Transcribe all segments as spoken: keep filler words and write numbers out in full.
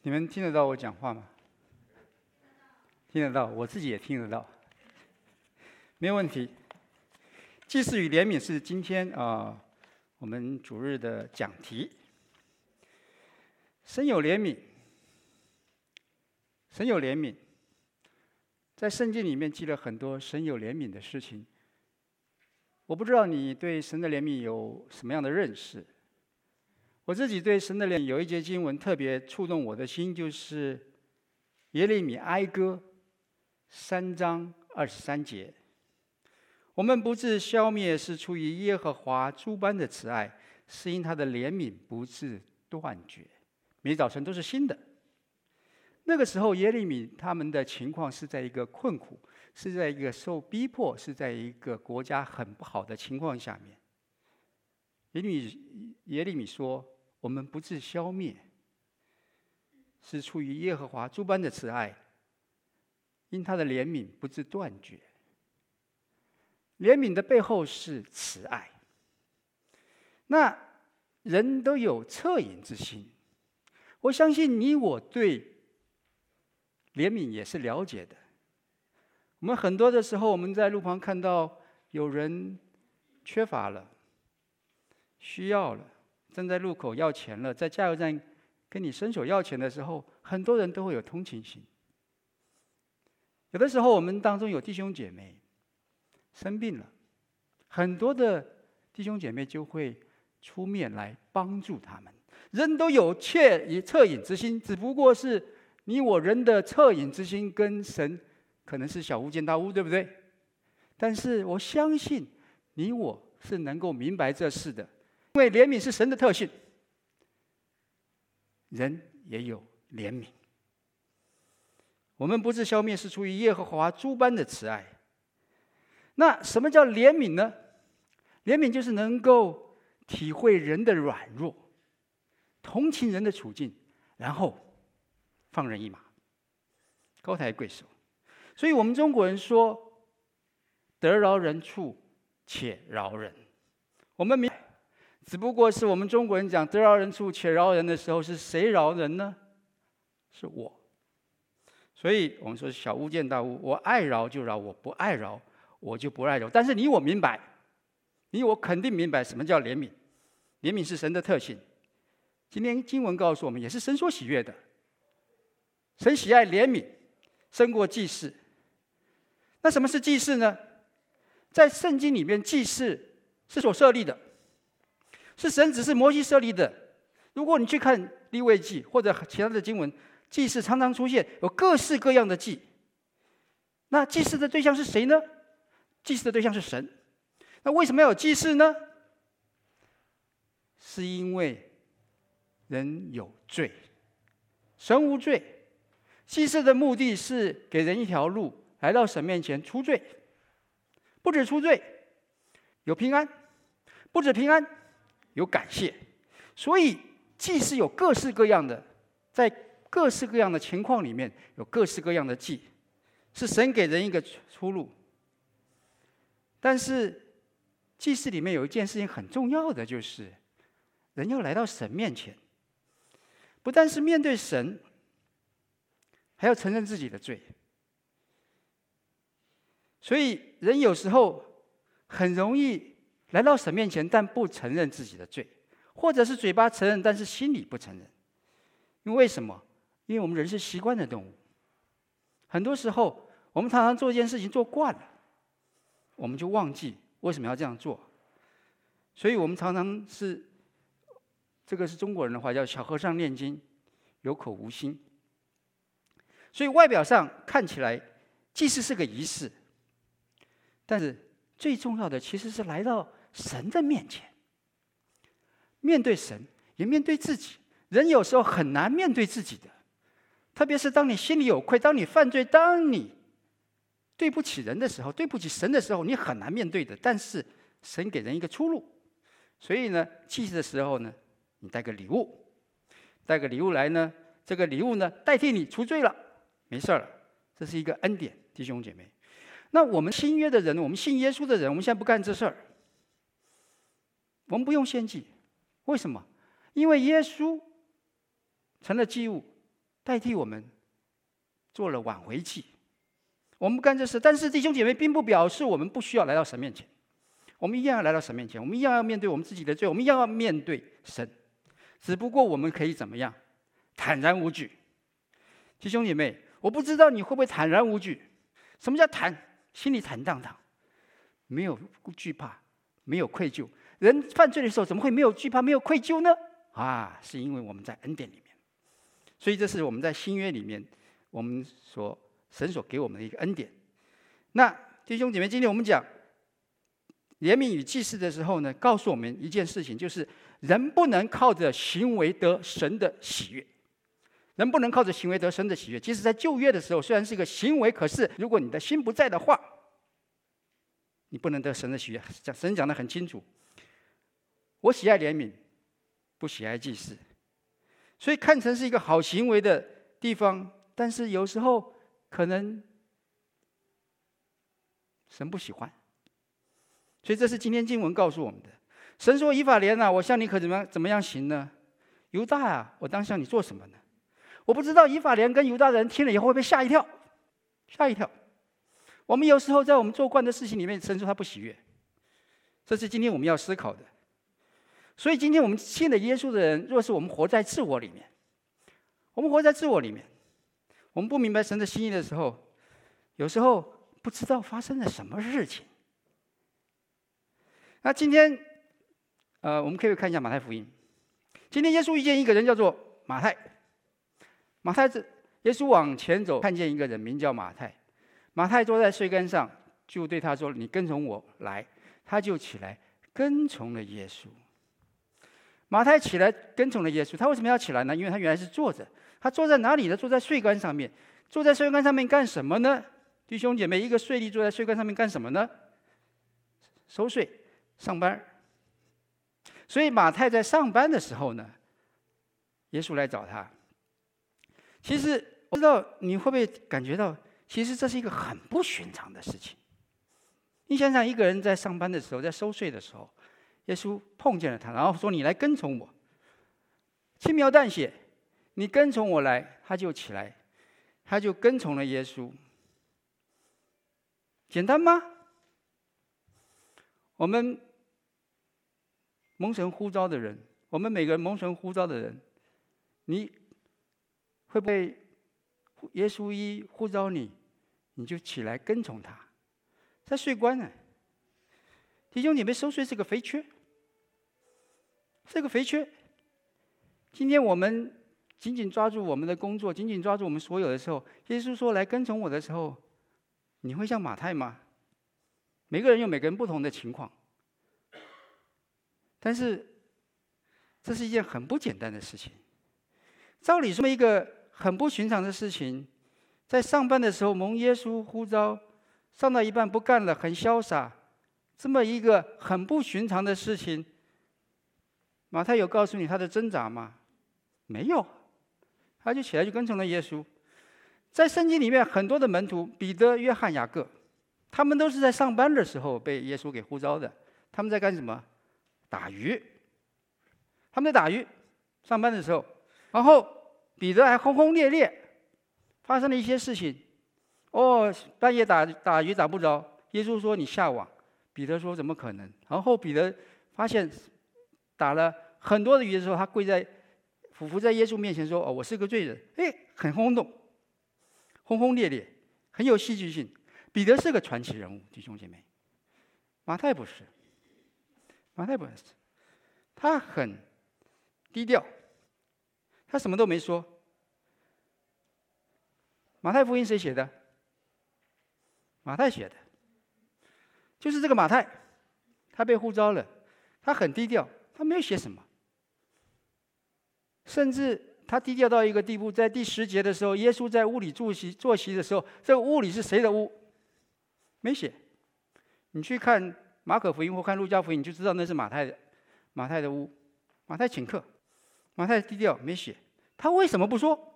你们听得到我讲话吗？听得到，我自己也听得到，没有问题。祭祀与怜悯是今天啊、呃、我们主日的讲题。神有怜悯，神有怜悯，在圣经里面记了很多神有怜悯的事情。我不知道你对神的怜悯有什么样的认识。我自己对神的怜悯有一节经文特别触动我的心，就是耶利米哀歌三章二十三节。我们不致消灭，是出于耶和华诸般的慈爱，是因他的怜悯不致断绝。每早晨都是新的。那个时候耶利米他们的情况是在一个困苦，是在一个受逼迫，是在一个国家很不好的情况下面。耶利米耶利米说，我们不致消灭，是出于耶和华诸般的慈爱，因他的怜悯不致断绝。怜悯的背后是慈爱。那人都有恻隐之心，我相信你我对怜悯也是了解的。我们很多的时候，我们在路旁看到有人缺乏了，需要了，站在路口要钱了，在加油站跟你伸手要钱的时候，很多人都会有同情心。有的时候我们当中有弟兄姐妹生病了，很多的弟兄姐妹就会出面来帮助他们。人都有恻恻隐之心，只不过是你我人的恻隐之心跟神可能是小巫见大巫，对不对？但是我相信你我是能够明白这事的，因为怜悯是神的特性，人也有怜悯。我们不致消灭，是出于耶和华诸般的慈爱。那什么叫怜悯呢？怜悯就是能够体会人的软弱，同情人的处境，然后放人一马，高抬贵手。所以我们中国人说，得饶人处且饶人。我们明白，只不过是我们中国人讲得饶人处且饶人的时候，是谁饶人呢？是我。所以我们说小巫见大巫，我爱饶就饶，我不爱饶我就不爱饶。但是你我明白，你我肯定明白什么叫怜悯。怜悯是神的特性。今天经文告诉我们，也是神所喜悦的。神喜爱怜悯，胜过祭祀。那什么是祭祀呢？在圣经里面，祭祀是所设立的，是神只是摩西设立的。如果你去看利未记或者其他的经文，祭祀常常出现有各式各样的祭。那祭祀的对象是谁呢？祭祀的对象是神。那为什么要有祭祀呢？是因为人有罪，神无罪。祭祀的目的是给人一条路来到神面前出罪，不止出罪，有平安；不止平安，有感谢。所以祭祀有各式各样的，在各式各样的情况里面有各式各样的祭，是神给人一个出路。但是祭祀里面有一件事情很重要的，就是人要来到神面前，不但是面对神，还要承认自己的罪。所以人有时候很容易来到神面前，但不承认自己的罪，或者是嘴巴承认，但是心里不承认。因为什么？因为我们人是习惯的动物，很多时候我们常常做一件事情做惯了，我们就忘记为什么要这样做。所以我们常常是，这个是中国人的话叫小和尚念经，有口无心。所以外表上看起来祭祀是个仪式，但是最重要的其实是来到神的面前，面对神，也面对自己。人有时候很难面对自己的，特别是当你心里有愧，当你犯罪，当你对不起人的时候，对不起神的时候，你很难面对的。但是神给人一个出路，所以呢，祭祀的时候呢，你带个礼物，带个礼物来呢，这个礼物呢，代替你除罪了，没事了，这是一个恩典，弟兄姐妹。那我们新约的人，我们信耶稣的人，我们现在不干这事儿，我们不用献祭，为什么？因为耶稣成了祭物， 代替我们做了挽回祭。我们不干这事，但是弟兄姐妹并不表示我们不需要来到神面前，我们一样要来到神面前，我们一样要面对我们自己的罪，我们一样要面对神。只不过我们可以怎么样？坦然无惧。弟兄姐妹，我不知道你会不会坦然无惧？什么叫坦？心里坦荡荡，没有惧怕，没有愧疚。人犯罪的时候怎么会没有惧怕、没有愧疚呢？啊，是因为我们在恩典里面。所以这是我们在新约里面，我们所神所给我们的一个恩典。那弟兄姐妹，今天我们讲怜悯与祭祀的时候呢，告诉我们一件事情，就是人不能靠着行为得神的喜悦。人不能靠着行为得神的喜悦。即使在旧约的时候，虽然是一个行为，可是如果你的心不在的话，你不能得神的喜悦。神讲得很清楚，我喜爱怜悯，不喜爱祭祀。所以看成是一个好行为的地方，但是有时候可能神不喜欢。所以这是今天经文告诉我们的。神说：以法莲啊，我向你可怎么样怎么样行呢？犹大啊，我当向你做什么呢？我不知道以法莲跟犹大的人听了以后会不会吓一跳，吓一跳。我们有时候在我们做惯的事情里面，神说他不喜悦，这是今天我们要思考的。所以今天我们信了耶稣的人，若是我们活在自我里面，我们活在自我里面，我们不明白神的心意的时候，有时候不知道发生了什么事情。那今天，呃，我们可以看一下马太福音。今天耶稣遇见一个人叫做马太，马太这耶稣往前走，看见一个人名叫马太。马太坐在税杆上，就对他说：“你跟从我来。”他就起来跟从了耶稣。马太起来跟从了耶稣，他为什么要起来呢？因为他原来是坐着。他坐在哪里呢？坐在税杆上面。坐在税杆上面干什么呢？弟兄姐妹，一个税吏坐在税杆上面干什么呢？收税、上班。所以马太在上班的时候呢，耶稣来找他。其实我不知道你会不会感觉到，其实这是一个很不寻常的事情。你想想，一个人在上班的时候，在收税的时候，耶稣碰见了他，然后说：“你来跟从我。”轻描淡写，你跟从我来，他就起来，他就跟从了耶稣。简单吗？我们蒙神呼召的人，我们每个人蒙神呼召的人，你会不会耶稣一呼召你，你就起来跟从他？在税关呢，弟兄姐妹，收税是个肥缺，是个肥缺。今天我们紧紧抓住我们的工作，紧紧抓住我们所有的时候，耶稣说来跟从我的时候，你会像马太吗？每个人有每个人不同的情况，但是这是一件很不简单的事情。照理说，一个很不寻常的事情，在上班的时候蒙耶稣呼召，上到一半不干了，很潇洒，这么一个很不寻常的事情，马太有告诉你他的挣扎吗？没有，他就起来就跟从了耶稣。在圣经里面，很多的门徒，彼得、约翰、雅各，他们都是在上班的时候被耶稣给呼召的。他们在干什么？打鱼。他们在打鱼，上班的时候。然后彼得还轰轰烈烈，发生了一些事情。哦，半夜打打鱼打不着，耶稣说你下网。彼得说怎么可能？然后彼得发现打了很多的鱼的时候，他跪在俯伏在耶稣面前说：“哦，我是个罪人。”哎，很轰动，轰轰烈烈，很有戏剧性。彼得是个传奇人物，弟兄姐妹。马太不是，马太不是，他很低调，他什么都没说。马太福音谁写的？马太写的，就是这个马太，他被呼召了，他很低调，他没有写什么，甚至他低调到一个地步，在第十节的时候，耶稣在屋里坐席坐席的时候，这个屋里是谁的屋？没写。你去看马可福音或看路加福音，你就知道那是马太的马太的屋。马太请客，马太低调没写。他为什么不说？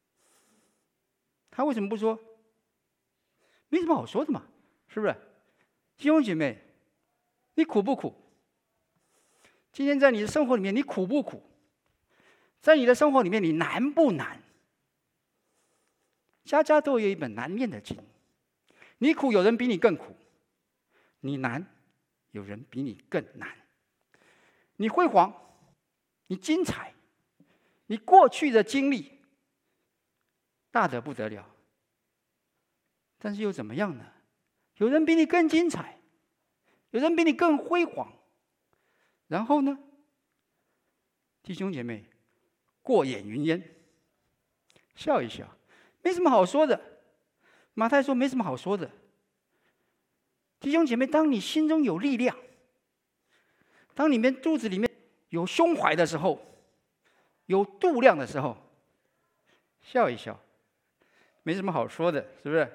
他为什么不说？没什么好说的嘛，是不是？弟兄姐妹，你苦不苦？今天在你的生活里面，你苦不苦？在你的生活里面，你难不难？ 家家都有一本难念的经。你苦，有人比你更苦；你难，有人比你更难。你辉煌，你精彩，你过去的经历大得不得了。但是又怎么样呢？有人比你更精彩，有人比你更辉煌。然后呢，弟兄姐妹，过眼云烟，笑一笑，没什么好说的。马太说没什么好说的。弟兄姐妹，当你心中有力量，当你们肚子里面有胸怀的时候，有度量的时候，笑一笑，没什么好说的，是不是？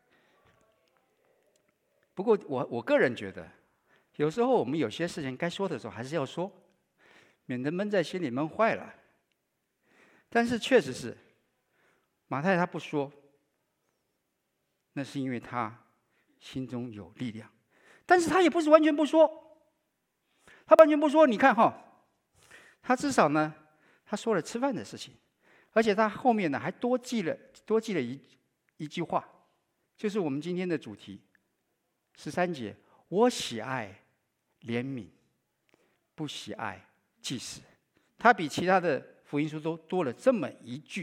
不过我我个人觉得，有时候我们有些事情该说的时候还是要说，免得闷在心里闷坏了。但是确实是，马太他不说，那是因为他心中有力量。但是他也不是完全不说，他完全不说。你看哈，他至少呢，他说了吃饭的事情，而且他后面呢还多记了多记了一一句话，就是我们今天的主题。十三节，我喜爱怜悯，不喜爱祭祀。他比其他的福音书都多了这么一句，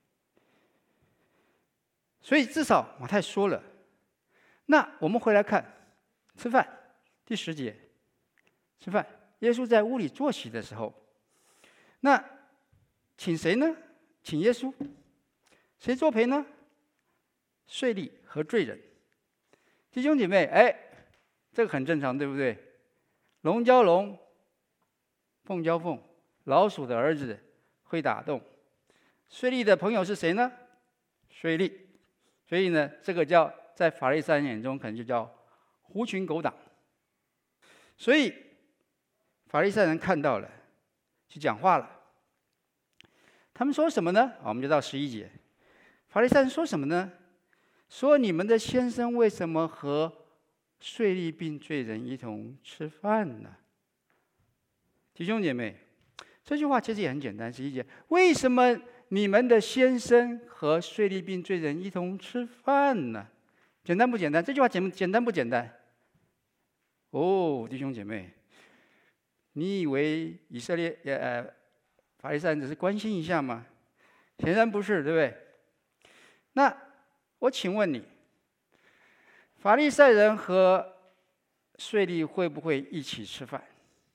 所以至少马太说了。那我们回来看吃饭，第十节，吃饭，耶稣在屋里坐席的时候，那请谁呢？请耶稣，谁作陪呢？税吏和罪人。弟兄姐妹，哎，这个很正常，对不对？龙交龙，凤交凤，老鼠的儿子会打洞。税吏的朋友是谁呢？税吏。所以呢，这个叫在法利赛人眼中可能就叫狐群狗党。所以法利赛人看到了，就讲话了。他们说什么呢？好，我们就到十一节。法利赛人说什么呢？说你们的先生为什么和税吏并罪人一同吃饭呢？弟兄姐妹，这句话其实也很简单，十一节，为什么你们的先生和税吏并罪人一同吃饭呢？简单不简单？这句话简简单不简单？哦，弟兄姐妹，你以为以色列呃法利赛人只是关心一下吗？显然不是，对不对？那我请问你，法利赛人和税吏会不会一起吃饭？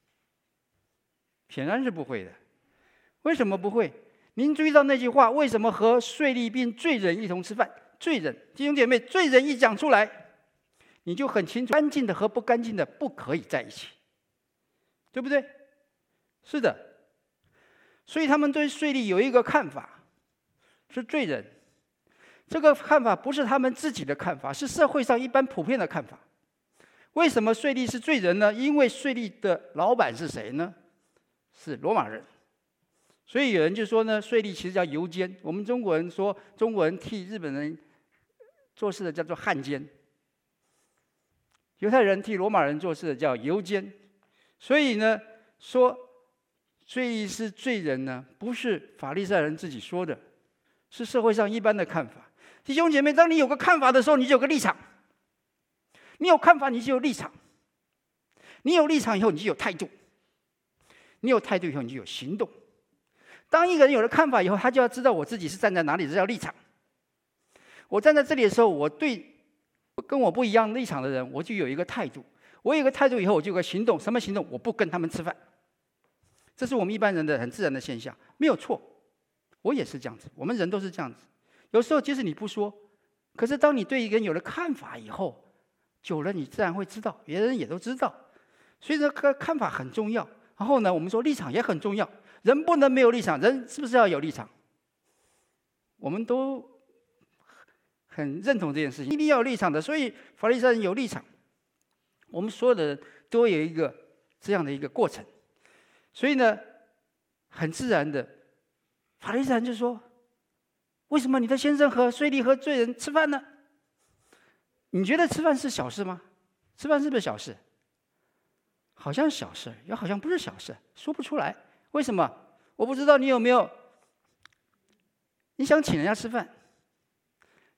显然是不会的。为什么不会？您注意到那句话，为什么和税吏并罪人一同吃饭？罪人，弟兄姐妹，罪人一讲出来，你就很清楚，干净的和不干净的不可以在一起，对不对？是的。所以他们对税吏有一个看法，是罪人。这个看法不是他们自己的看法，是社会上一般普遍的看法。为什么税吏是罪人呢？因为税吏的老板是谁呢？是罗马人。所以有人就说呢，税吏其实叫犹监。我们中国人说，中国人替日本人做事的叫做汉奸，犹太人替罗马人做事的叫犹监。所以呢，说税吏是罪人呢，不是法利赛人自己说的，是社会上一般的看法。弟兄姐妹，当你有个看法的时候，你就有个立场。你有看法，你就有立场。你有立场以后，你就有态度。你有态度以后，你就有行动。当一个人有了看法以后，他就要知道我自己是站在哪里，这叫立场。我站在这里的时候，我对跟我不一样立场的人，我就有一个态度。我有一个态度以后，我就有个行动。什么行动？我不跟他们吃饭。这是我们一般人的很自然的现象，没有错。我也是这样子，我们人都是这样子。有时候即使你不说，可是当你对一个人有了看法以后，久了你自然会知道，别人也都知道。所以这个看法很重要。然后呢，我们说立场也很重要。人不能没有立场，人是不是要有立场？我们都很认同这件事情，一定要有立场的。所以法利赛人有立场，我们所有的人都有一个这样的一个过程。所以呢，很自然的，法利赛人就说：为什么你的先生和税吏和罪人吃饭呢？你觉得吃饭是小事吗？吃饭是不是小事？好像小事，又好像不是小事，说不出来。为什么？我不知道你有没有，你想请人家吃饭，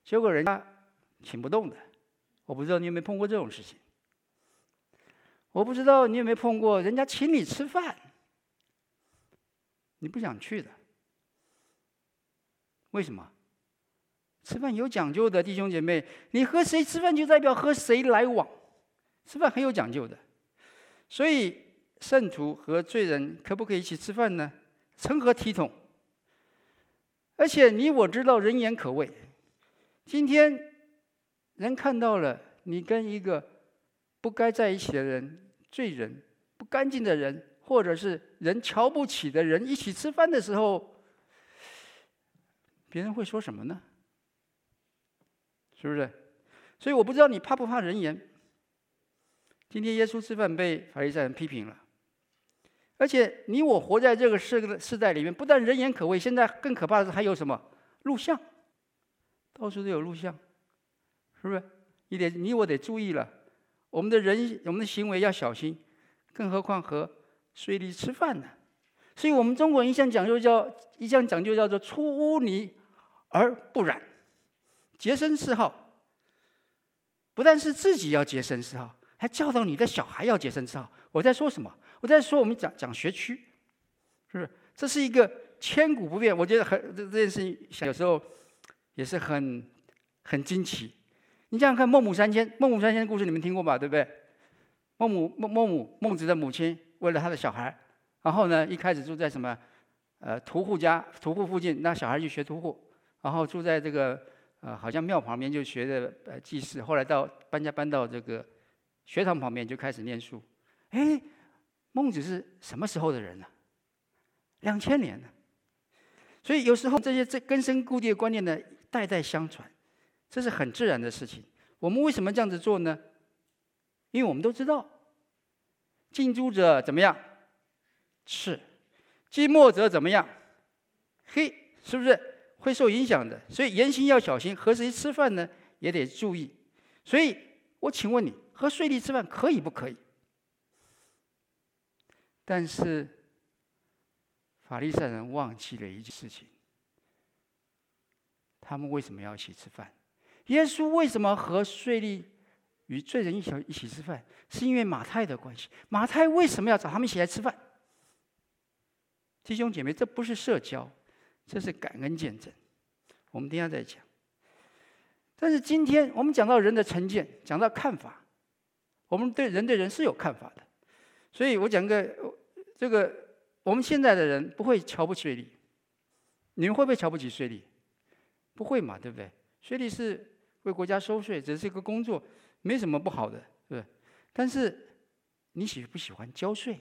结果人家请不动的。我不知道你有没有碰过这种事情。我不知道你有没有碰过人家请你吃饭，你不想去的。为什么？吃饭有讲究的，弟兄姐妹，你和谁吃饭就代表和谁来往，吃饭很有讲究的。所以圣徒和罪人可不可以一起吃饭呢？成何体统？而且你我知道人言可畏，今天人看到了你跟一个不该在一起的人、罪人、不干净的人，或者是人瞧不起的人一起吃饭的时候，别人会说什么呢？是不是？所以我不知道你怕不怕人言。今天耶稣吃饭被法利赛人批评了，而且你我活在这个世世代里面，不但人言可畏，现在更可怕的是还有什么录像，到处都有录像，是不是？你得你我得注意了，我们的人我们的行为要小心，更何况和税吏吃饭呢？所以我们中国人一向讲究叫一向讲究叫做出污泥而不染，洁身自好。不但是自己要洁身自好，还教导你的小孩要洁身自好。我在说什么？我在说我们讲讲学区，是不是？这是一个千古不变。我觉得很这这件事情有时候也是很很惊奇。你想想看，孟母三迁，孟母三迁的故事你们听过吧？对不对？孟母孟孟母孟子的母亲为了他的小孩，然后呢，一开始住在什么呃屠户家屠户附近，那小孩就学屠户，然后住在这个呃好像庙旁边就学的呃祭祀，后来到搬家搬到这个学堂旁边就开始念书。哎，孟子是什么时候的人呢？两千年了。所以有时候这些这根深蒂固的观念呢，代代相传，这是很自然的事情。我们为什么这样子做呢？因为我们都知道，近朱者怎么样？赤；近墨者怎么样？黑，是不是会受影响的？所以言行要小心，和谁吃饭呢，也得注意。所以我请问你，和税吏吃饭可以不可以？但是法利赛人忘记了一件事情，他们为什么要一起吃饭？耶稣为什么和税吏与罪人一起一起吃饭？是因为马太的关系。马太为什么要找他们一起来吃饭？弟兄姐妹，这不是社交，这是感恩见证。我们等一下再讲。但是今天我们讲到人的成见，讲到看法，我们对人对人是有看法的。所以我讲个这个，我们现在的人不会瞧不起税吏，你们会不会瞧不起税吏？不会嘛，对不对？税吏是为国家收税，只是一个工作，没什么不好的，对不对？但是你喜不喜欢交税？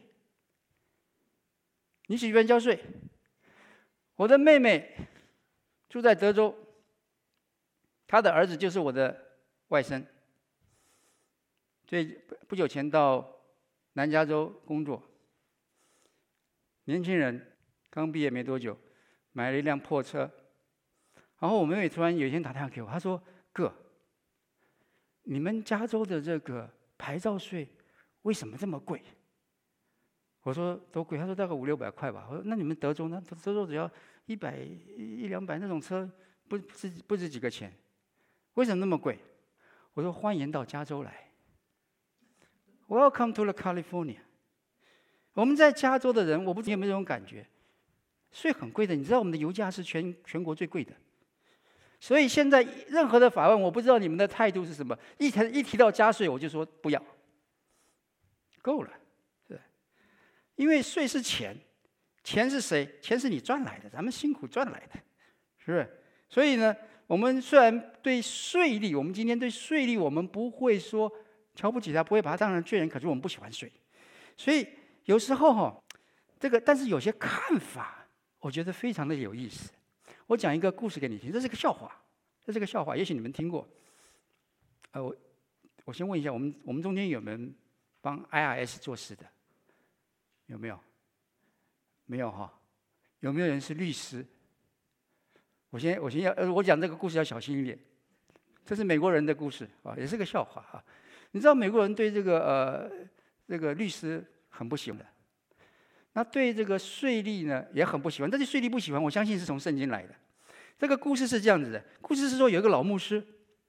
你喜欢交税？我的妹妹住在德州，她的儿子就是我的外甥，所以不久前到南加州工作。年轻人刚毕业没多久，买了一辆破车。然后我妹妹突然有一天打电话给我，她说：“哥，你们加州的这个牌照税为什么这么贵？”我说：“多贵？”她说：“大概五六百块吧。”我说：“那你们德州呢？德州只要一百一两百那种车，不不值不值几个钱？为什么那么贵？”我说：“欢迎到加州来。Welcome to the California。”我们在加州的人，我不知道你有没有这种感觉，税很贵的。你知道我们的油价是全全国最贵的。所以现在任何的法案，我不知道你们的态度是什么。一提一提到加税，我就说不要，够了，是吧？因为税是钱，钱是谁？钱是你赚来的，咱们辛苦赚来的，是不是？所以呢，我们虽然对税吏，我们今天对税吏，我们不会说瞧不起他，不会把他当成罪人，可是我们不喜欢税。所以有时候哈，这个但是有些看法，我觉得非常的有意思。我讲一个故事给你听，这是个笑话，这是个笑话，也许你们听过。呃，我我先问一下，我们我们中间有没有人帮 I R S 做事的？有没有？没有哈？有没有人是律师？我先我先要，呃，我讲这个故事要小心一点，这是美国人的故事啊，也是个笑话啊。你知道美国人对这个呃这个律师很不喜欢的。那对这个税吏呢也很不喜欢，但是税吏不喜欢，我相信是从圣经来的。 这个故事是这样子的，故事是说有一个老牧师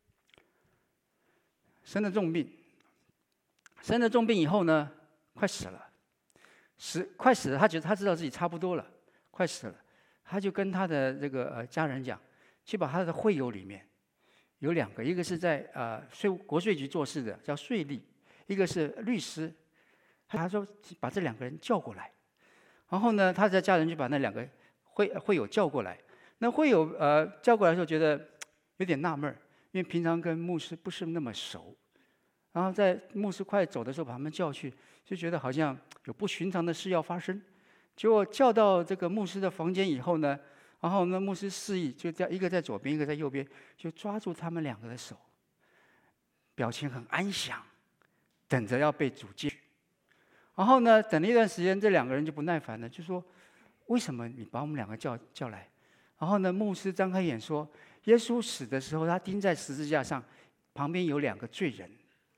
生了重病，生了重病以后呢，快死了，死快死了，他觉得他知道自己差不多了，快死了，他就跟他的这个呃家人讲，去把他的会友里面有两个，一个是在呃税国税局做事的叫税吏，一个是律师，他说把这两个人叫过来，然后呢，他的家人就把那两个会会友叫过来，那会友呃叫过来的时候觉得有点纳闷，因为平常跟牧师不是那么熟。然后在牧师快走的时候，把他们叫去，就觉得好像有不寻常的事要发生。结果叫到这个牧师的房间以后呢，然后呢，牧师示意就在一个在左边，一个在右边，就抓住他们两个的手，表情很安详，等着要被主接去。然后呢，等了一段时间，这两个人就不耐烦了，就说：“为什么你把我们两个叫叫来？”然后呢，牧师张开眼说：“耶稣死的时候，他钉在十字架上，旁边有两个罪人。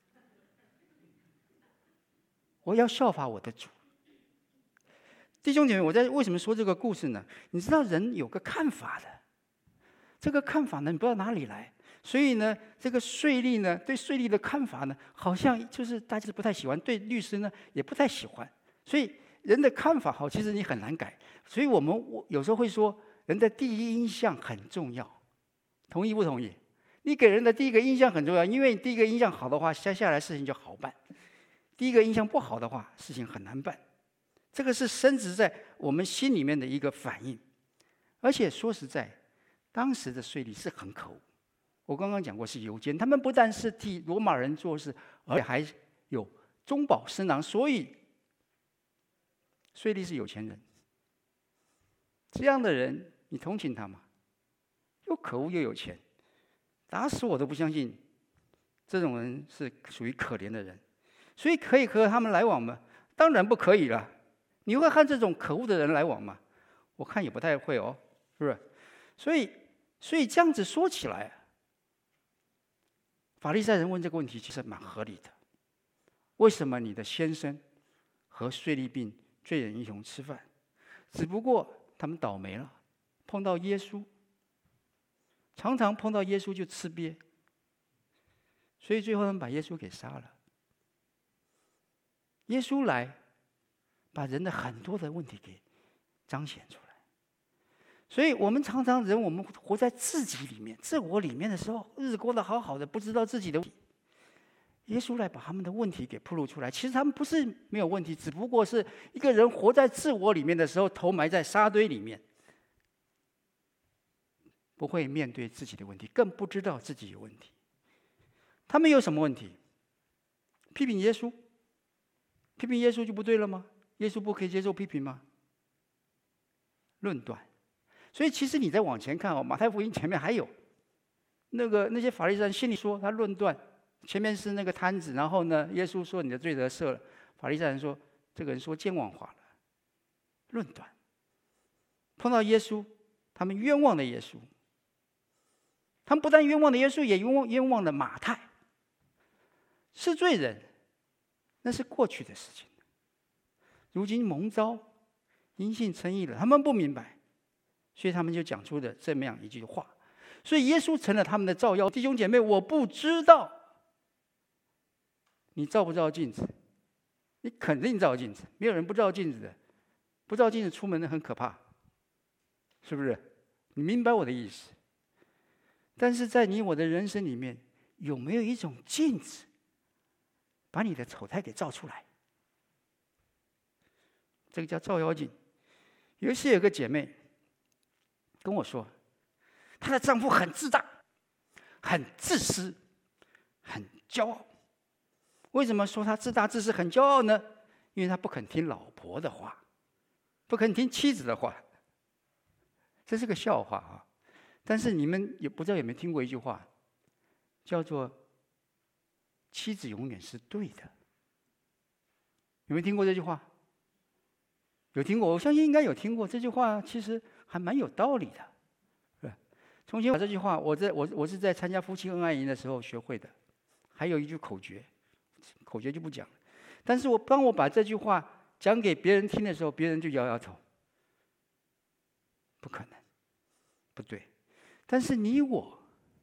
我要效法我的主。”弟兄姐妹，我在为什么说这个故事呢？你知道人有个看法的，这个看法呢，你不知道哪里来。所以呢，这个税吏呢，对税吏的看法呢，好像就是大家不太喜欢；对律师呢，也不太喜欢。所以人的看法好，其实你很难改。所以我们有时候会说，人的第一印象很重要，同意不同意？你给人的第一个印象很重要，因为第一个印象好的话，接下来事情就好办；第一个印象不好的话，事情很难办。这个是深植在我们心里面的一个反应。而且说实在，当时的税吏是很可恶。我刚刚讲过是犹监，他们不但是替罗马人做事，而且还有中饱私囊，所以税吏是有钱人。这样的人，你同情他吗？又可恶又有钱，打死我都不相信这种人是属于可怜的人。所以可以和他们来往吗？当然不可以了。你会和这种可恶的人来往吗？我看也不太会哦，是不是？所以，所以这样子说起来，法利赛人问这个问题其实蛮合理的。为什么你的先生和税吏并罪人一同吃饭？只不过他们倒霉了，碰到耶稣，常常碰到耶稣就吃瘪，所以最后他们把耶稣给杀了。耶稣来，把人的很多的问题给彰显出来。所以我们常常人，我们活在自己里面、自我里面的时候，日子过得好好的，不知道自己的问题。耶稣来把他们的问题给暴露出来。其实他们不是没有问题，只不过是一个人活在自我里面的时候，头埋在沙堆里面，不会面对自己的问题，更不知道自己有问题。他们有什么问题？批评耶稣，批评耶稣就不对了吗？耶稣不可以接受批评吗？论断。所以其实你再往前看哦，马太福音前面还有那个那些法利赛人心里说他论断，前面是那个摊子，然后呢，耶稣说你的罪得赦了，法利赛人说这个人说健忘话了，论断。碰到耶稣，他们冤枉了耶稣，他们不但冤枉了耶稣，也冤枉冤枉了马太，是罪人，那是过去的事情。如今蒙召，因信称义了，他们不明白。所以他们就讲出了这么样一句话，所以耶稣成了他们的照妖。弟兄姐妹，我不知道你照不照镜子，你肯定照镜子，没有人不照镜子的。不照镜子出门很可怕，是不是？你明白我的意思？但是在你我的人生里面，有没有一种镜子，把你的丑态给照出来？这个叫照妖镜。有一次有个姐妹跟我说，她的丈夫很自大、很自私、很骄傲。为什么说他自大、自私、很骄傲呢？因为他不肯听老婆的话，不肯听妻子的话。这是个笑话啊！但是你们也不知道有没有听过一句话，叫做“妻子永远是对的”。有没有听过这句话？有听过，我相信应该有听过。这句话其实还蛮有道理的。重新把这句话，我在我我是在参加夫妻恩爱营的时候学会的。还有一句口诀，口诀就不讲了。但是我当我把这句话讲给别人听的时候，别人就摇摇头，不可能，不对。 但是你我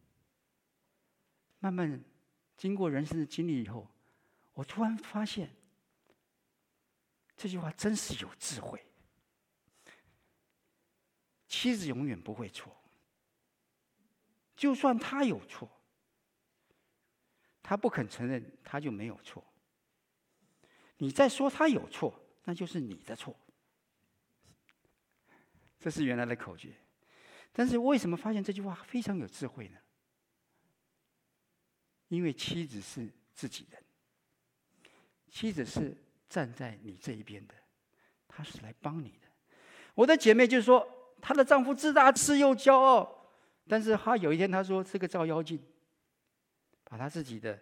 慢慢经过人生的经历以后，我突然发现这句话真是有智慧。妻子永远不会错，就算他有错，他不肯承认，他就没有错。你再说他有错，那就是你的错。这是原来的口诀。但是为什么发现这句话非常有智慧呢？因为妻子是自己人，妻子是站在你这一边的，她是来帮你的。我的姐妹就说，她的丈夫自大自又骄傲，但是她有一天她说是个照妖镜，把她自己的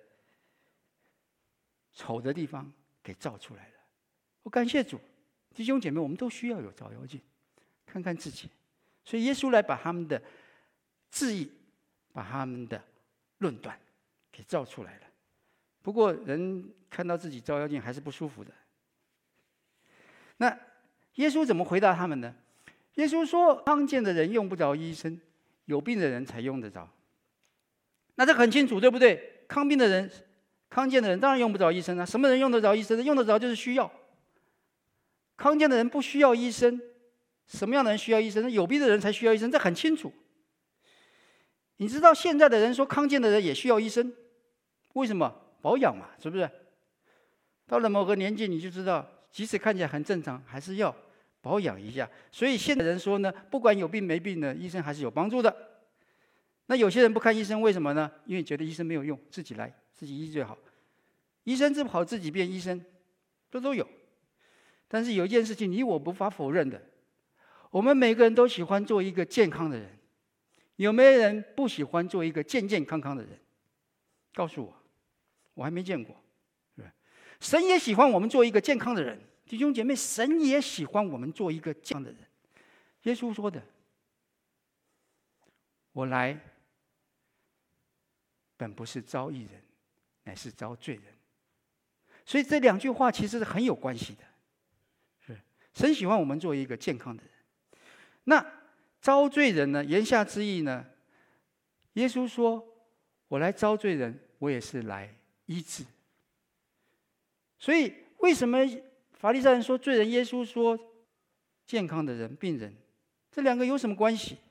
丑的地方给照出来了。我感谢主，弟兄姐妹，我们都需要有照妖镜，看看自己。所以耶稣来把他们的质疑，把他们的论断给照出来了。不过人看到自己照妖镜还是不舒服的。那耶稣怎么回答他们呢？耶稣说，康健的人用不着医生，有病的人才用得着。那这很清楚，对不对？康病的人、康健的人当然用不着医生啊。什么人用得着医生呢？用得着就是需要。康健的人不需要医生，什么样的人需要医生呢？有病的人才需要医生，这很清楚。你知道现在的人说康健的人也需要医生，为什么？保养嘛，是不是？到了某个年纪，你就知道，即使看起来很正常，还是要保养一下。所以现在人说呢，不管有病没病呢，医生还是有帮助的。那有些人不看医生，为什么呢？因为觉得医生没有用，自己来，自己医最好。医生治不好，自己变医生，这都有。但是有一件事情，你我无法否认的，我们每个人都喜欢做一个健康的人。有没有人不喜欢做一个健健康康的人？告诉我，我还没见过。神也喜欢我们做一个健康的人，弟兄姐妹，神也喜欢我们做一个健康的人。耶稣说的：“我来，本不是招义人，乃是招罪人。”所以这两句话其实是很有关系的。是神喜欢我们做一个健康的人。那招罪人呢？言下之意呢？耶稣说：“我来招罪人，我也是来医治。”所以为什么法利赛人说罪人，耶稣说健康的人、病人，这两个有什么关系？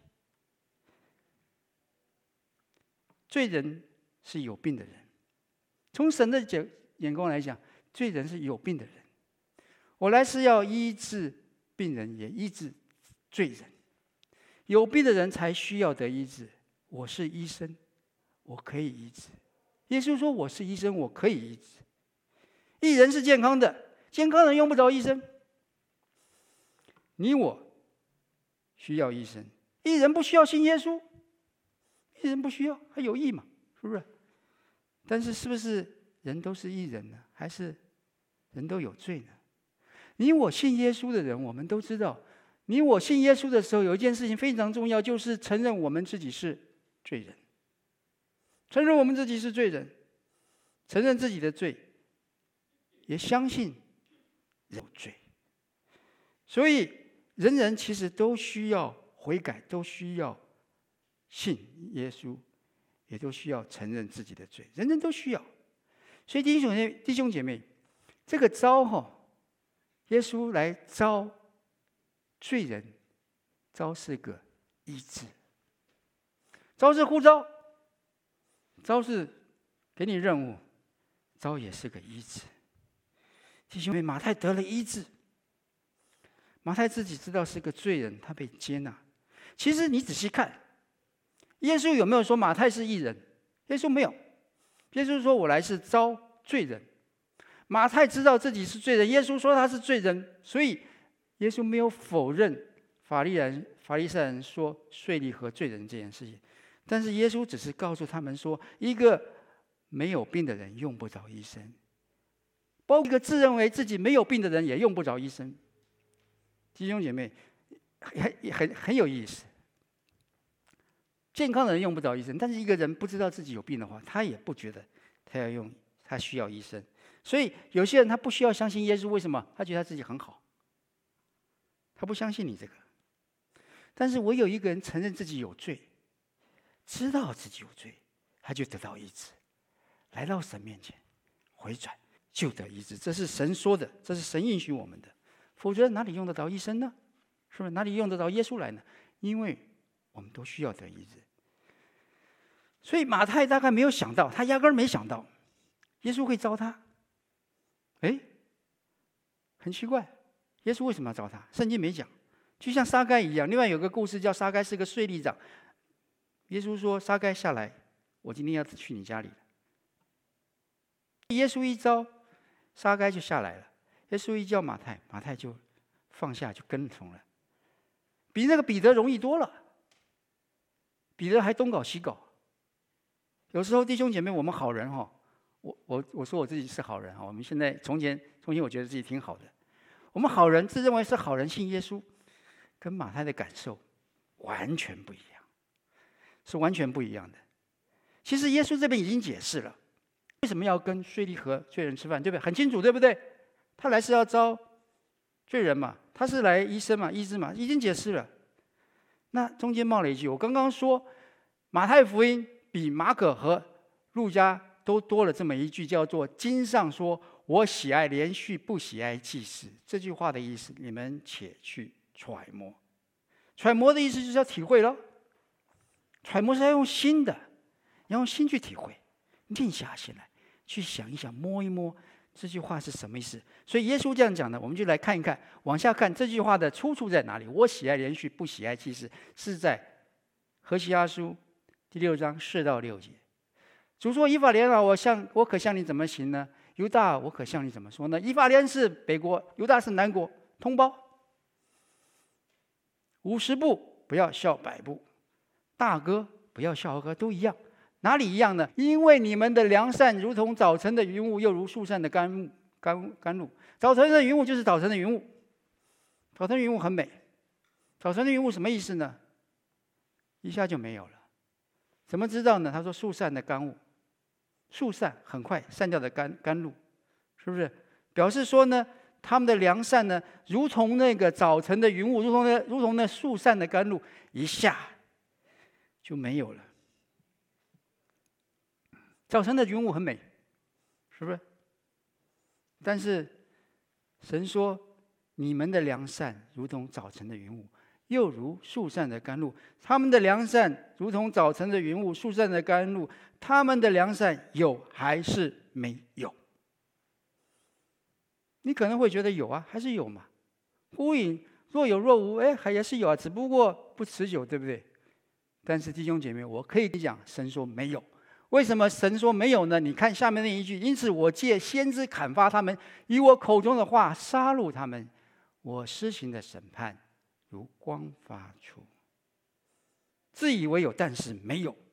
罪人是有病的人，从神的眼光来讲，罪人是有病的人。我来是要医治病人，也医治罪人。有病的人才需要得医治。我是医生，我可以医治。耶稣说我是医生，我可以医治。义人是健康的，健康人用不着医生。你我需要医生，义人不需要信耶稣，义人不需要，他有义嘛，是不是？但是是不是人都是义人呢？还是人都有罪呢？你我信耶稣的人，我们都知道，你我信耶稣的时候，有一件事情非常重要，就是承认我们自己是罪人，承认我们自己是罪人，承认自己的罪，也相信有罪。所以人人其实都需要悔改，都需要信耶稣，也都需要承认自己的罪，人人都需要。所以弟兄姐妹，弟兄姐妹，这个招哈，耶稣来招罪人，招是个医治，招是呼召，招是给你任务，招也是个医治。弟兄妹，马太得了医治，马太自己知道是个罪人，他被接纳。其实你仔细看，耶稣有没有说马太是义人？耶稣没有，耶稣说我来是招罪人。马太知道自己是罪人，耶稣说他是罪人，所以耶稣没有否认法利人法利赛人说税吏和罪人这件事情，但是耶稣只是告诉他们说，一个没有病的人用不着医生，包括一个自认为自己没有病的人也用不着医生。弟兄姐妹，很很很有意思。健康的人用不着医生，但是一个人不知道自己有病的话，他也不觉得他要用，他需要医生。所以有些人他不需要相信耶稣，为什么？他觉得他自己很好，他不相信你这个。但是我有一个人承认自己有罪， 知道自己有罪，他就得到医治，来到神面前回转就得医治。这是神说的，这是神允许我们的，否则哪里用得着医生呢？是不是？哪里用得着耶稣来呢？因为我们都需要得医治。所以马太大概没有想到，他压根儿没想到耶稣会招他。哎，很奇怪，耶稣为什么要招他？圣经没讲。就像撒该一样，另外有个故事叫撒该是个税吏长。耶稣说：“撒该下来，我今天要去你家里了。”耶稣一招，撒该就下来了。耶稣一叫马太，马太就放下就跟从了，比那个彼得容易多了。彼得还东搞西搞。有时候弟兄姐妹，我们好人哈、哦，我我我说我自己是好人哈。我们现在从前从前我觉得自己挺好的，我们好人自认为是好人，信耶稣，跟马太的感受完全不一样，是完全不一样的。其实耶稣这边已经解释了，为什么要跟税吏和罪人吃饭，对不对？很清楚，对不对？他来是要招罪人嘛，他是来医生嘛，医治嘛，已经解释了。那中间冒了一句，我刚刚说马太福音比马可和路加都多了这么一句，叫做经上说我喜爱连续，不喜爱祭祀。这句话的意思你们且去揣摩。揣摩的意思就是要体会咯，揣摩是要用心的，要用心去体会，静下心来去想一想，摸一摸这句话是什么意思。所以耶稣这样讲的，我们就来看一看，往下看这句话的出处在哪里。我喜爱连续，不喜爱祭祀，是在何西阿书第六章四到六节。主说：以法莲啊，我向我可向你怎么行呢？犹大，我可向你怎么说呢？以法莲是北国，犹大是南国，同胞。五十步不要笑百步，大哥不要笑二哥，都一样。哪里一样呢？因为你们的良善如同早晨的云雾，又如树上的甘露。甘甘露，早晨的云雾就是早晨的云雾。早晨的云雾很美。早晨的云雾什么意思呢？一下就没有了。怎么知道呢？他说树散的甘露，树散很快散掉的甘甘露，是不是？表示说呢，他们的良善呢，如同那个早晨的云雾，如同那如同那树散的甘露，一下就没有了。早晨的云雾很美，是不是？但是神说，你们的良善如同早晨的云雾，又如树上的甘露。他们的良善如同早晨的云雾，树上的甘露。他们的良善有还是没有？你可能会觉得有啊，还是有嘛。忽隐若有若无，哎，还也是有啊，只不过不持久，对不对？但是弟兄姐妹，我可以讲，神说没有。为什么神说没有呢？你看下面那一句，因此我借先知砍伐他们，以我口中的话杀戮他们，我施行的审判如光发出。自以为有，但是没有。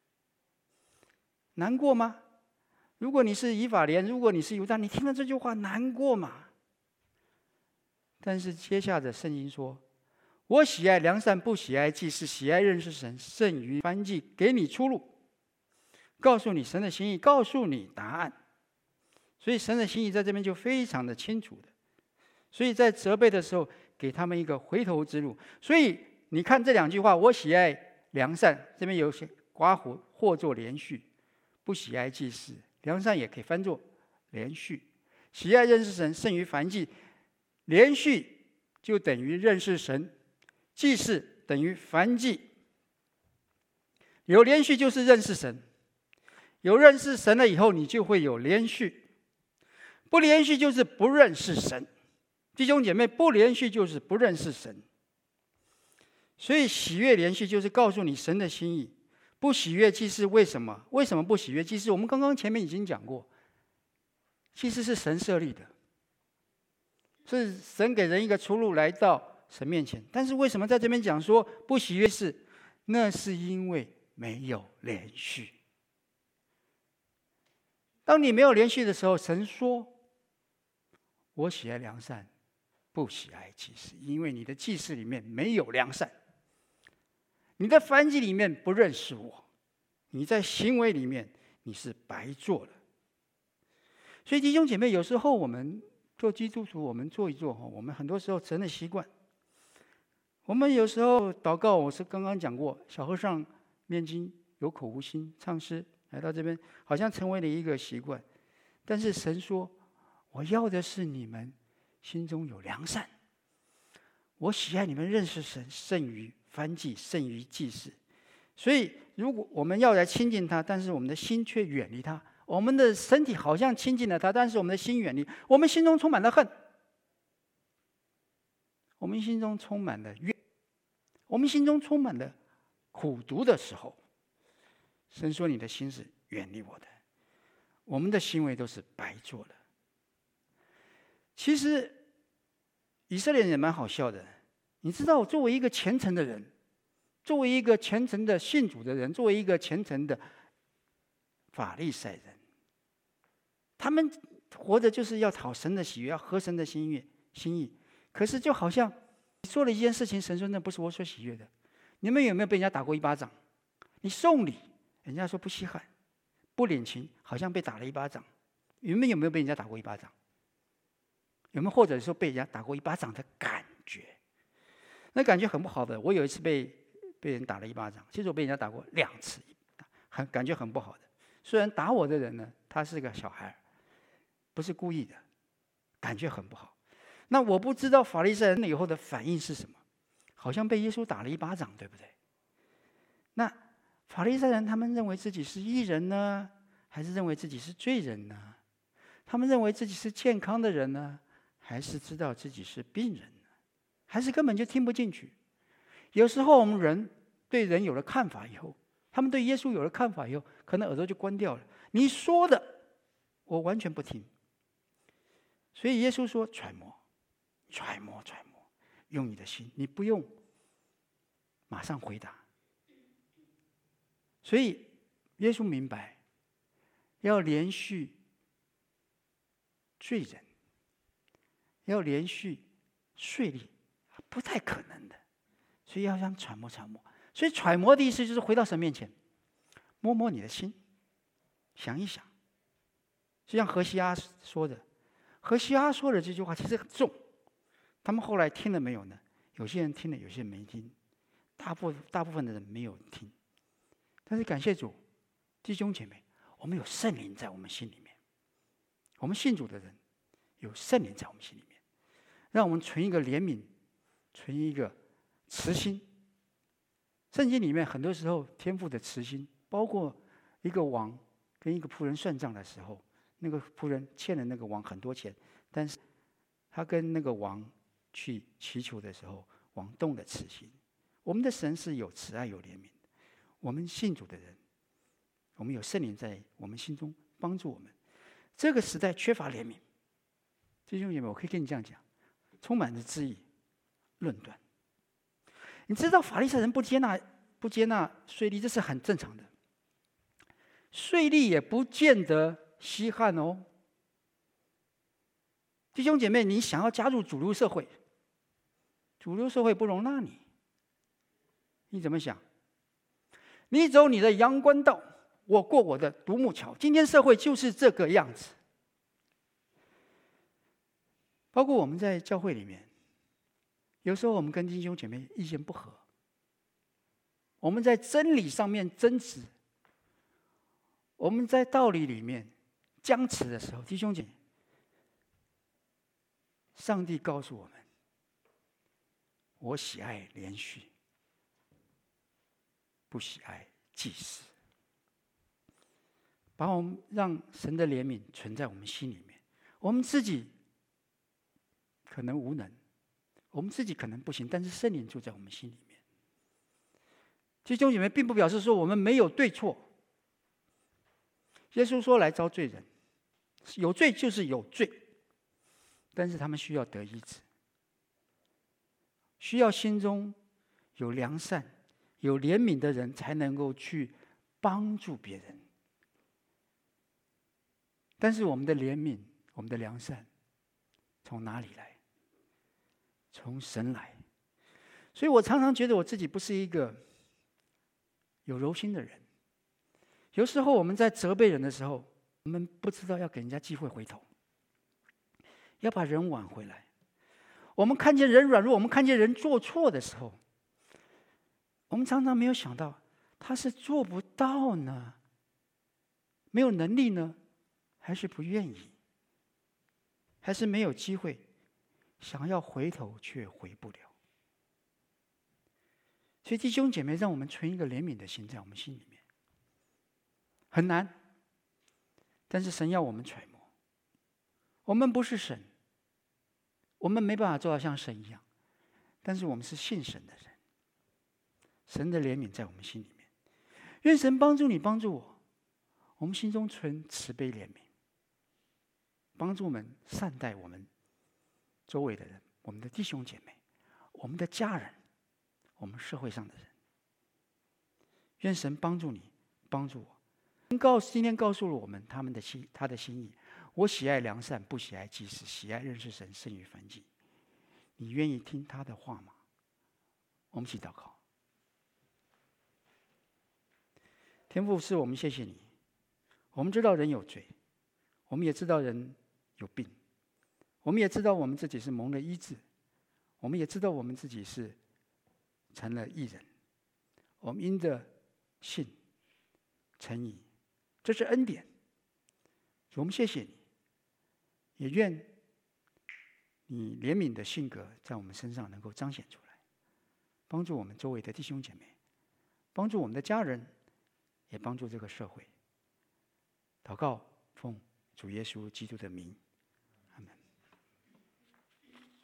难过吗？如果你是以法莲，如果你是犹大，你听了这句话难过吗？但是接下着圣经说，我喜爱良善，不喜爱祭祀，喜爱认识神，胜于燔祭，给你出路，告诉你神的心意，告诉你答案。所以神的心意在这边就非常的清楚的。所以在责备的时候，给他们一个回头之路。所以你看这两句话，我喜爱良善，这边有些刮胡或作连续，不喜爱祭祀，良善也可以翻作连续。喜爱认识神，胜于燔祭，连续就等于认识神，祭祀等于燔祭。有连续就是认识神，有认识神了以后，你就会有连续。不连续就是不认识神。弟兄姐妹，不连续就是不认识神。所以喜悦连续就是告诉你神的心意，不喜悦祭祀为什么？为什么不喜悦祭祀？我们刚刚前面已经讲过，祭祀是神设立的，是神给人一个出路来到神面前。但是为什么在这边讲说不喜悦是？那是因为没有连续。当你没有连续的时候，神说我喜爱良善，不喜爱祭祀，因为你的祭祀里面没有良善，你的燔祭里面不认识我，你在行为里面你是白做了。所以弟兄姐妹，有时候我们做基督徒，我们做一做，我们很多时候神的习惯，我们有时候祷告，我是刚刚讲过，小和尚念经有口无心，唱诗来到这边，好像成为了一个习惯。但是神说，我要的是你们心中有良善。我喜爱你们认识神，胜于燔祭，胜于祭祀。所以如果我们要来亲近他，但是我们的心却远离他，我们的身体好像亲近了他，但是我们的心远离，我们心中充满了恨，我们心中充满了怨，我们心中充满了苦毒的时候，神说你的心是远离我的，我们的行为都是白做了。其实以色列人也蛮好笑的，你知道，作为一个虔诚的人，作为一个虔诚的信主的人，作为一个虔诚的法利赛人，他们活着就是要讨神的喜悦，要合神的心意心意。可是就好像你做了一件事情，神说那不是我所喜悦的。你们有没有被人家打过一巴掌？你送礼，人家说不稀罕，不领情，好像被打了一巴掌。你们有没有被人家打过一巴掌？有没有或者说被人家打过一巴掌的感觉？那感觉很不好的。我有一次被被人打了一巴掌，其实我被人家打过两次，很感觉很不好的。虽然打我的人呢，他是个小孩，不是故意的，感觉很不好。那我不知道法利赛人以后的反应是什么，好像被耶稣打了一巴掌，对不对？那法利赛人他们认为自己是义人呢，还是认为自己是罪人呢？他们认为自己是健康的人呢，还是知道自己是病人呢？还是根本就听不进去？有时候我们人对人有了看法以后，他们对耶稣有了看法以后，可能耳朵就关掉了。你说的我完全不听。所以耶稣说揣摩揣摩揣摩，用你的心，你不用马上回答。所以耶稣明白，要连续罪人，要连续税吏，不太可能的。所以要想揣摩揣摩。所以揣摩的意思就是回到神面前，摸摸你的心，想一想。就像何西阿说的，何西阿说的这句话其实很重。他们后来听了没有呢？有些人听了，有些人没听。大部大部分的人没有听。但是感谢主，弟兄姐妹，我们有圣灵在我们心里面。我们信主的人有圣灵在我们心里面，让我们存一个怜悯，存一个慈心。圣经里面很多时候天父的慈心，包括一个王跟一个仆人算账的时候，那个仆人欠了那个王很多钱，但是他跟那个王去祈求的时候，王动了慈心。我们的神是有慈爱有怜悯的。我们信主的人，我们有圣灵在我们心中帮助我们。这个时代缺乏怜悯，弟兄姐妹，我可以跟你这样讲，充满着质疑、论断。你知道法利赛人不接纳不接纳税吏，这是很正常的。税吏也不见得稀罕哦。弟兄姐妹，你想要加入主流社会，主流社会不容纳你，你怎么想？你走你的阳关道，我过我的独木桥。今天社会就是这个样子。包括我们在教会里面，有时候我们跟弟兄姐妹意见不合，我们在真理上面争执，我们在道理里面僵持的时候，弟兄姐妹，上帝告诉我们，我喜爱连续，不喜爱祭祀。把我们让神的怜悯存在我们心里面。我们自己可能无能，我们自己可能不行，但是圣灵住在我们心里面。弟兄姐妹，并不表示说我们没有对错。耶稣说来招罪人，有罪就是有罪，但是他们需要得医治，需要心中有良善、有怜悯的人才能够去帮助别人。但是我们的怜悯、我们的良善从哪里来？从神来。所以我常常觉得我自己不是一个有柔心的人。有时候我们在责备人的时候，我们不知道要给人家机会回头，要把人挽回来。我们看见人软弱，我们看见人做错的时候，我们常常没有想到他是做不到呢？没有能力呢？还是不愿意？还是没有机会？想要回头却回不了。所以弟兄姐妹，让我们存一个怜悯的心在我们心里面。很难，但是神要我们揣摩。我们不是神，我们没办法做到像神一样，但是我们是信神的人。神的怜悯在我们心里面，愿神帮助你，帮助我，我们心中存慈悲怜悯，帮助我们善待我们周围的人，我们的弟兄姐妹，我们的家人，我们社会上的人。愿神帮助你，帮助我。告今天告诉了我们他们的心，他的心意。我喜爱良善，不喜爱祭祀，喜爱认识神胜于燔祭。你愿意听他的话吗？我们一起祷告。天父，是我们谢谢你。我们知道人有罪，我们也知道人有病，我们也知道我们自己是蒙了医治，我们也知道我们自己是成了义人。我们因着信称义，这是恩典。我们谢谢你，也愿你怜悯的性格在我们身上能够彰显出来，帮助我们周围的弟兄姐妹，帮助我们的家人，也帮助这个社会。祷告，奉主耶稣基督的名。